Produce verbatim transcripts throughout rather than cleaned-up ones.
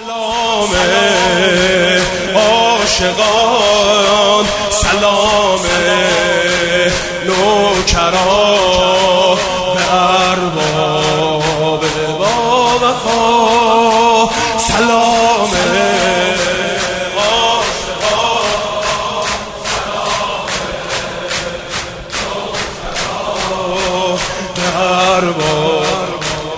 سلام عاشقان، سلام نوکران به ارباب با وفا. سلام عاشقان، سلام نوکران به ارباب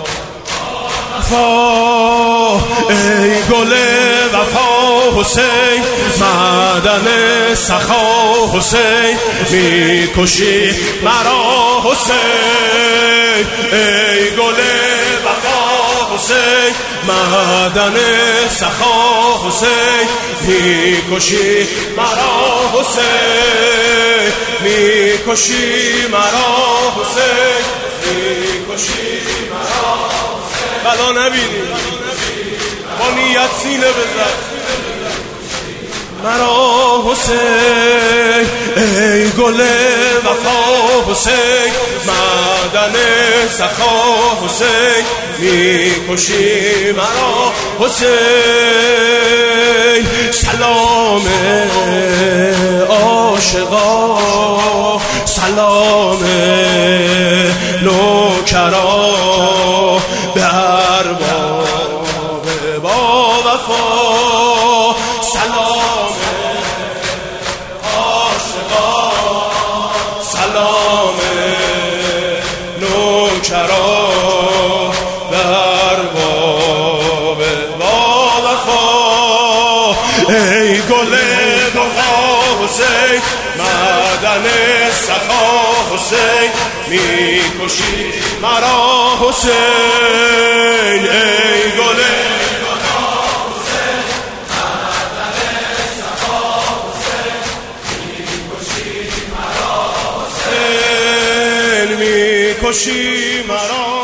وفا. ای گل وفا حسین، معدن سخا حسین، میکشی مرا حسین. ای گل وفا حسین، معدن سخا حسین، میکشی مرا حسین، میکشی مرا حسین، میکشی مرا حسین. بلا نبینی با نیت سینه بزن مرا حسین. ای گل وفا حسین، معدن سخا حسین، میکشی مرا حسین. سلام عاشقان، سلام نوکران به ارباب با وفا. سلام عاشقان، سلام نوکران به ارباب با وفا. ای گل وفا حسین، معدن سخا حسین، میکشی مرا حسین. ای گل میکشی مرا